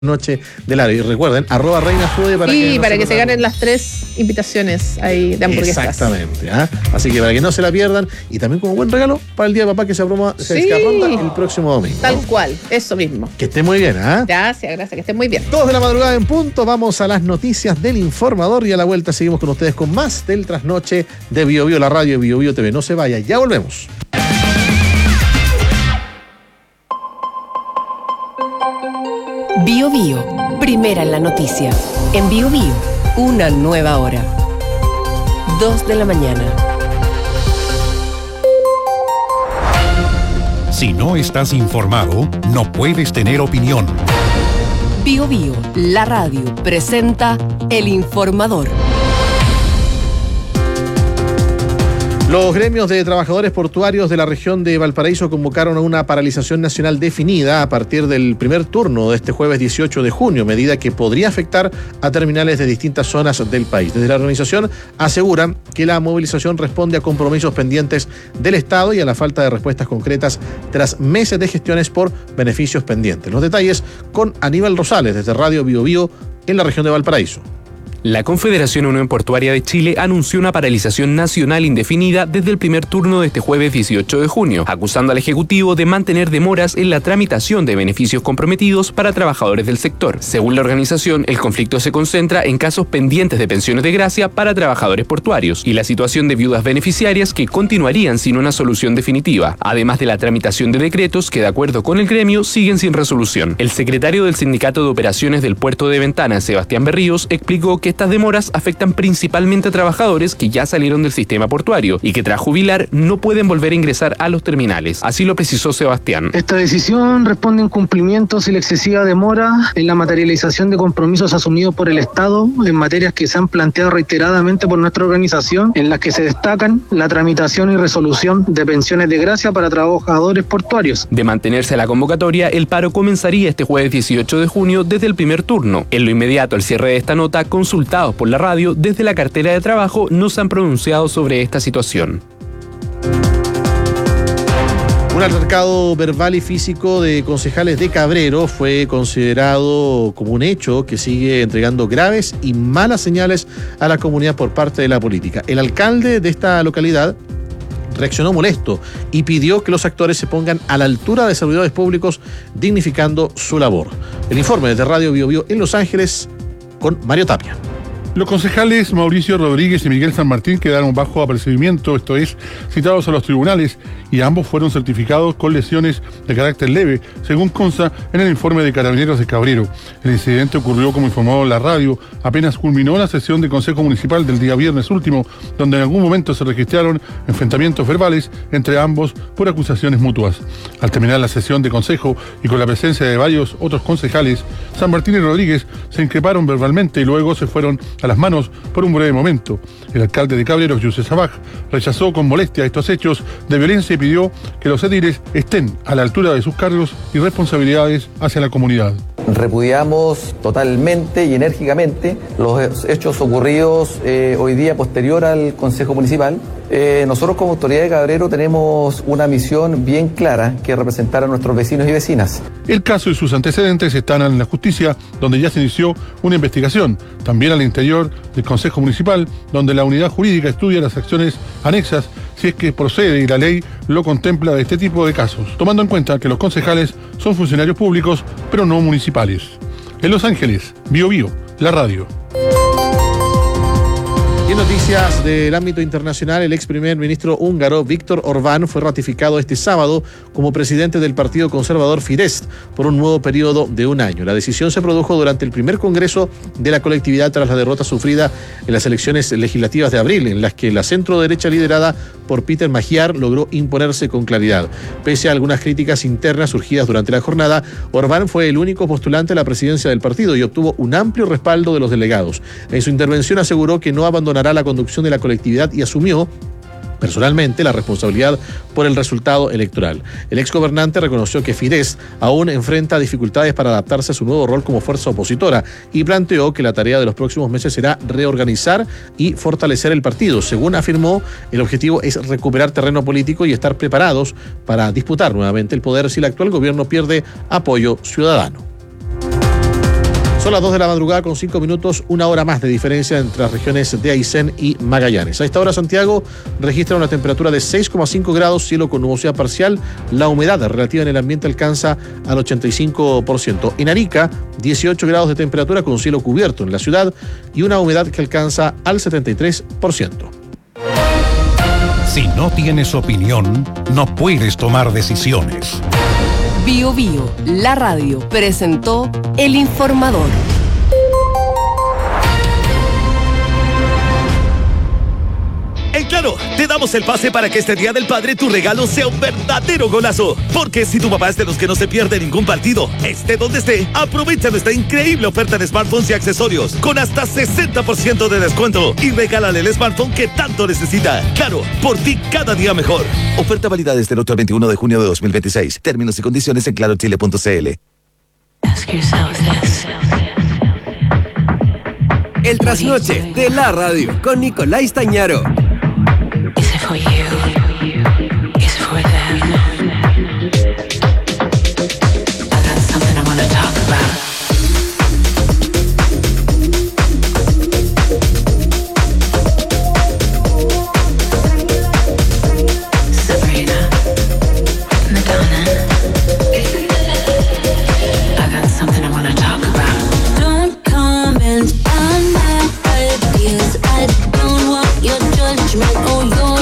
noche del área. Y recuerden, @ReinaFude para que se ganen las 3 invitaciones ahí de hamburguesas. Exactamente. Así que para que no se la pierdan. Y también como buen regalo para el Día de Papá que se afronta el próximo domingo. Tal cual, eso mismo. Que esté muy bien. Gracias, que esté muy bien. 2 de la madrugada en punto. Vamos a las noticias del Informador y a la vuelta seguimos con ustedes con más del trasnoche de Bio Bio, la radio de Bio Bio TV. No se vaya, ya volvemos. Bio Bio, primera en la noticia. En Bio Bio, una nueva hora. 2 de la mañana. Si no estás informado, no puedes tener opinión. Bio Bio, la radio, presenta El Informador. Los gremios de trabajadores portuarios de la región de Valparaíso convocaron a una paralización nacional definida a partir del primer turno de este jueves 18 de junio, medida que podría afectar a terminales de distintas zonas del país. Desde la organización aseguran que la movilización responde a compromisos pendientes del Estado y a la falta de respuestas concretas tras meses de gestiones por beneficios pendientes. Los detalles con Aníbal Rosales desde Radio Bio Bio en la región de Valparaíso. La Confederación Unión Portuaria de Chile anunció una paralización nacional indefinida desde el primer turno de este jueves 18 de junio, acusando al Ejecutivo de mantener demoras en la tramitación de beneficios comprometidos para trabajadores del sector. Según la organización, el conflicto se concentra en casos pendientes de pensiones de gracia para trabajadores portuarios y la situación de viudas beneficiarias que continuarían sin una solución definitiva, además de la tramitación de decretos que, de acuerdo con el gremio, siguen sin resolución. El secretario del Sindicato de Operaciones del Puerto de Ventana, Sebastián Berríos, explicó que estas demoras afectan principalmente a trabajadores que ya salieron del sistema portuario y que tras jubilar no pueden volver a ingresar a los terminales. Así lo precisó Sebastián. Esta decisión responde a incumplimientos y la excesiva demora en la materialización de compromisos asumidos por el Estado en materias que se han planteado reiteradamente por nuestra organización, en las que se destacan la tramitación y resolución de pensiones de gracia para trabajadores portuarios. De mantenerse la convocatoria, el paro comenzaría este jueves 18 de junio desde el primer turno. En lo inmediato, al cierre de esta nota, consultados por la radio desde la cartera de trabajo no se han pronunciado sobre esta situación. Un altercado verbal y físico de concejales de Cabrero fue considerado como un hecho que sigue entregando graves y malas señales a la comunidad por parte de la política. El alcalde de esta localidad reaccionó molesto y pidió que los actores se pongan a la altura de servidores públicos, dignificando su labor. El informe desde Radio Bio Bio en Los Ángeles con Mario Tapia. Los concejales Mauricio Rodríguez y Miguel San Martín quedaron bajo apercibimiento, esto es, citados a los tribunales, y ambos fueron certificados con lesiones de carácter leve, según consta en el informe de Carabineros de Cabrero. El incidente ocurrió, como informó la radio, apenas culminó la sesión de Consejo Municipal del día viernes último, donde en algún momento se registraron enfrentamientos verbales entre ambos por acusaciones mutuas. Al terminar la sesión de Consejo y con la presencia de varios otros concejales, San Martín y Rodríguez se increparon verbalmente y luego se fueron a las manos por un breve momento. El alcalde de Cabrero, Yusef Sabaj, rechazó con molestia estos hechos de violencia y pidió que los ediles estén a la altura de sus cargos y responsabilidades hacia la comunidad. Repudiamos totalmente y enérgicamente los hechos ocurridos hoy día posterior al Consejo Municipal. Nosotros como autoridad de Cabrero tenemos una misión bien clara, que es representar a nuestros vecinos y vecinas. El caso y sus antecedentes están en la justicia, donde ya se inició una investigación. También al interior del Consejo Municipal, donde la unidad jurídica estudia las acciones anexas si es que procede y la ley lo contempla de este tipo de casos, tomando en cuenta que los concejales son funcionarios públicos, pero no municipales. En Los Ángeles, Bio Bio, la radio. Y en noticias del ámbito internacional, el ex primer ministro húngaro Viktor Orbán fue ratificado este sábado como presidente del partido conservador Fidesz por un nuevo periodo de 1 año. La decisión se produjo durante el primer congreso de la colectividad tras la derrota sufrida en las elecciones legislativas de abril, en las que la centro-derecha liderada por Peter Magyar logró imponerse con claridad. Pese a algunas críticas internas surgidas durante la jornada, Orbán fue el único postulante a la presidencia del partido y obtuvo un amplio respaldo de los delegados. En su intervención aseguró que no abandonará la conducción de la colectividad y asumió personalmente la responsabilidad por el resultado electoral. El exgobernante reconoció que Fidesz aún enfrenta dificultades para adaptarse a su nuevo rol como fuerza opositora y planteó que la tarea de los próximos meses será reorganizar y fortalecer el partido. Según afirmó, el objetivo es recuperar terreno político y estar preparados para disputar nuevamente el poder si el actual gobierno pierde apoyo ciudadano. Son las 2 de la madrugada con 5 minutos, una hora más de diferencia entre las regiones de Aysén y Magallanes. A esta hora Santiago registra una temperatura de 6,5 grados, cielo con nubosidad parcial. La humedad relativa en el ambiente alcanza al 85%. En Arica, 18 grados de temperatura con cielo cubierto en la ciudad y una humedad que alcanza al 73%. Si no tienes opinión, no puedes tomar decisiones. Bio Bio, la radio, presentó El Informador. En Claro, te damos el pase para que este Día del Padre tu regalo sea un verdadero golazo. Porque si tu papá es de los que no se pierde ningún partido, esté donde esté, aprovecha nuestra increíble oferta de smartphones y accesorios con hasta 60% de descuento y regálale el smartphone que tanto necesita. Claro, por ti cada día mejor. Oferta válida desde el 8 al 21 de junio de 2026. Términos y condiciones en clarochile.cl. El trasnoche de la radio con Nicolás Tañaro. For you, is for them. I got something I wanna talk about. Sabrina, Madonna. I got something I wanna talk about. Don't comment on my ideas. I don't want your judgment or your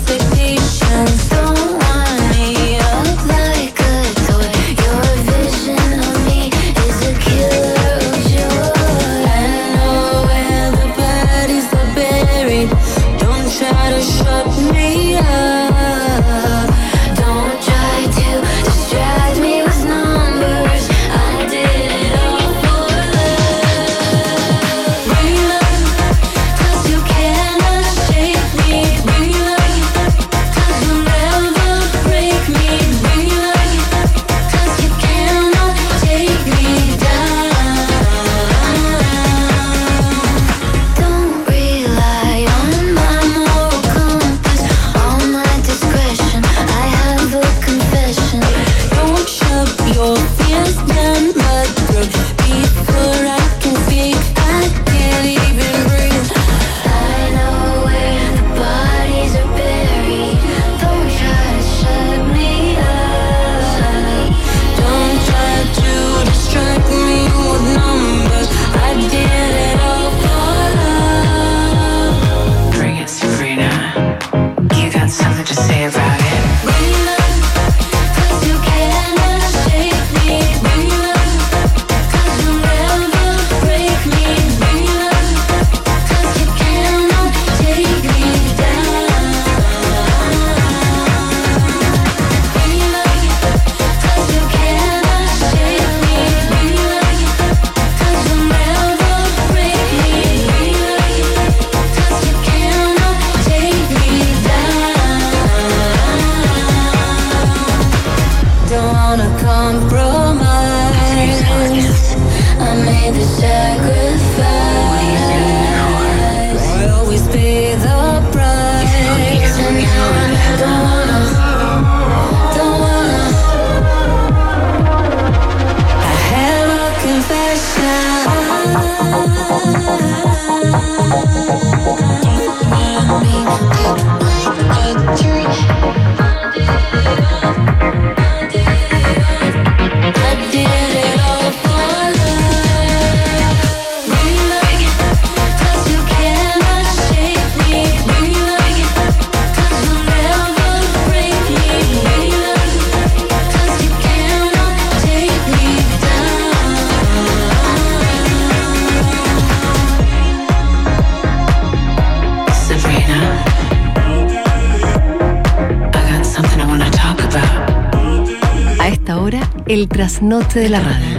El trasnoche de la radio.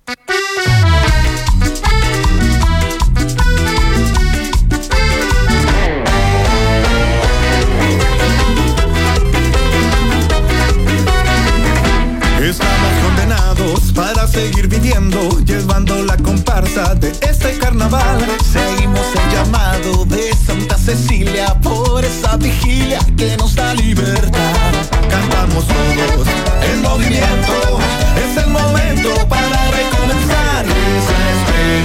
Estamos condenados para seguir viviendo, llevando la comparsa de este carnaval. Seguimos el llamado de Santa Cecilia por esa vigilia que nos da libertad. Cantamos todos en movimiento, es el momento para recomenzar. Esa estrella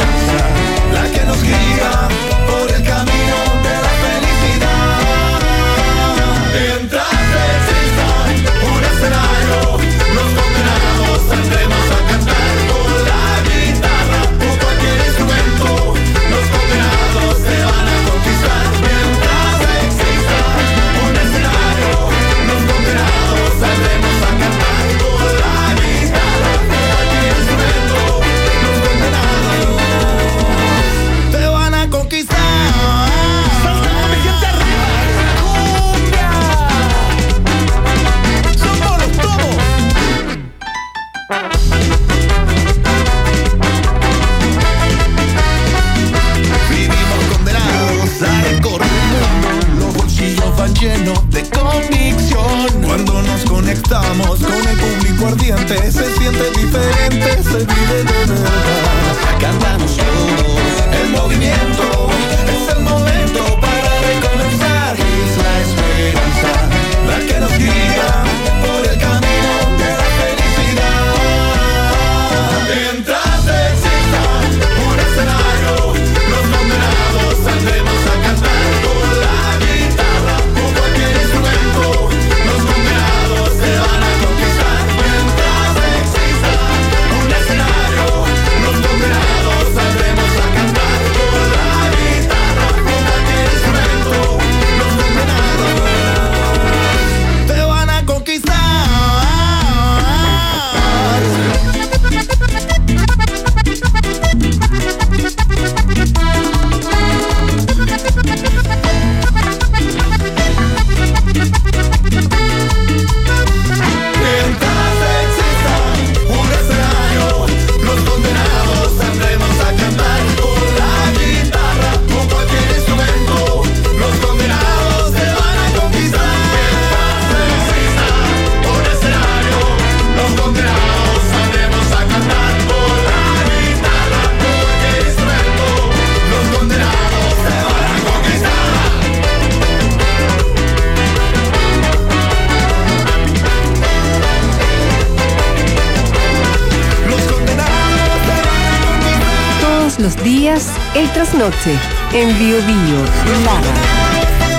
Todos los días, el trasnoche, en Bio Bio, la radio.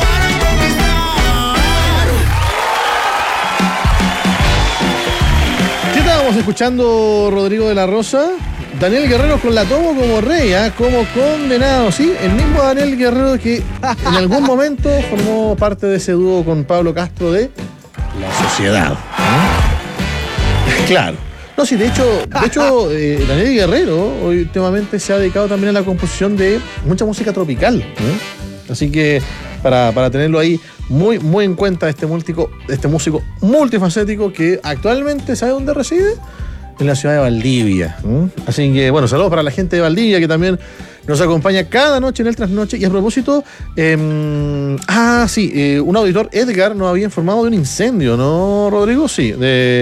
¿Qué estábamos escuchando, Rodrigo de la Rosa? Daniel Guerrero con La Tomo como rey, como condenado, ¿sí? El mismo Daniel Guerrero que en algún momento formó parte de ese dúo con Pablo Castro de La Sociedad. Claro. No, sí, de hecho, Daniel Guerrero últimamente se ha dedicado también a la composición de mucha música tropical. Así que para tenerlo ahí muy, muy en cuenta, este músico multifacético que actualmente, ¿sabe dónde reside? En la ciudad de Valdivia. Así que, bueno, saludos para la gente de Valdivia que también nos acompaña cada noche en el Trasnoche. Y a propósito, un auditor, Edgar, nos había informado de un incendio, ¿no, Rodrigo? Sí,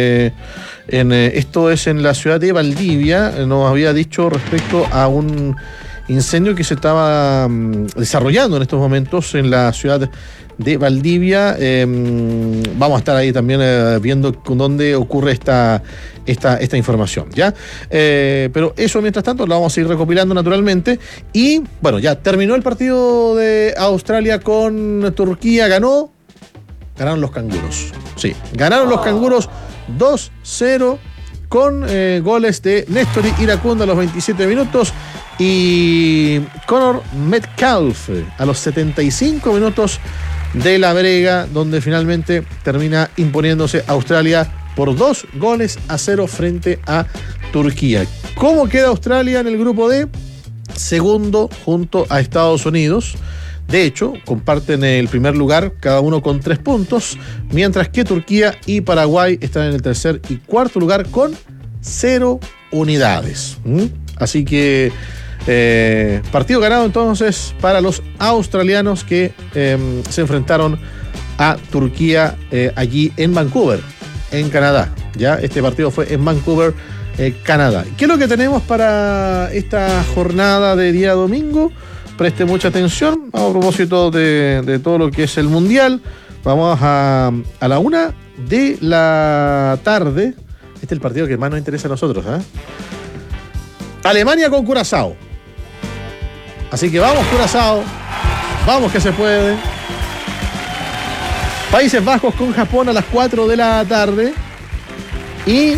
esto es en la ciudad de Valdivia. Nos había dicho respecto a un incendio que se estaba desarrollando en estos momentos en la ciudad de Valdivia. Vamos a estar ahí también viendo dónde ocurre esta información, ¿ya? Pero eso, mientras tanto, lo vamos a ir recopilando naturalmente. Y, bueno, ya terminó el partido de Australia con Turquía. Ganaron los canguros. Sí, ganaron los canguros 2-0 con goles de Néstor Iracundo a los 27 minutos y Connor Metcalf a los 75 minutos de la brega, donde finalmente termina imponiéndose Australia por 2-0 frente a Turquía. ¿Cómo queda Australia en el grupo D? Segundo junto a Estados Unidos. De hecho, comparten el primer lugar, cada uno con 3 puntos, mientras que Turquía y Paraguay están en el tercer y cuarto lugar con 0 unidades. Así que partido ganado entonces para los australianos que se enfrentaron a Turquía allí en Vancouver, en Canadá. Ya este partido fue en Vancouver, Canadá. ¿Qué es lo que tenemos para esta jornada de día domingo? Preste mucha atención a propósito de todo lo que es el Mundial. Vamos a la 1 de la tarde. Este es el partido que más nos interesa a nosotros, Alemania con Curazao. Así que vamos, Curazao. Vamos que se puede. Países Bajos con Japón a las 4 de la tarde. Y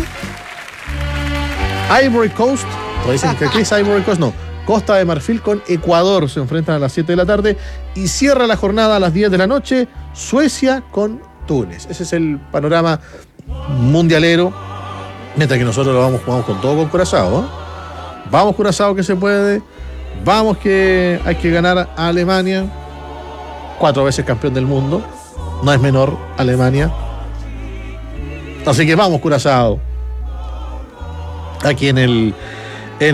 Ivory Coast. ¿O dicen que aquí es Ivory Coast? No. Costa de Marfil con Ecuador se enfrentan a las 7 de la tarde. Y cierra la jornada a las 10 de la noche Suecia con Túnez. Ese es el panorama mundialero. Mientras que nosotros vamos con todo con Curazao. Vamos, Curazao, que se puede. Vamos, que hay que ganar a Alemania. 4 veces campeón del mundo. No es menor Alemania. Así que vamos, Curazao. Aquí en el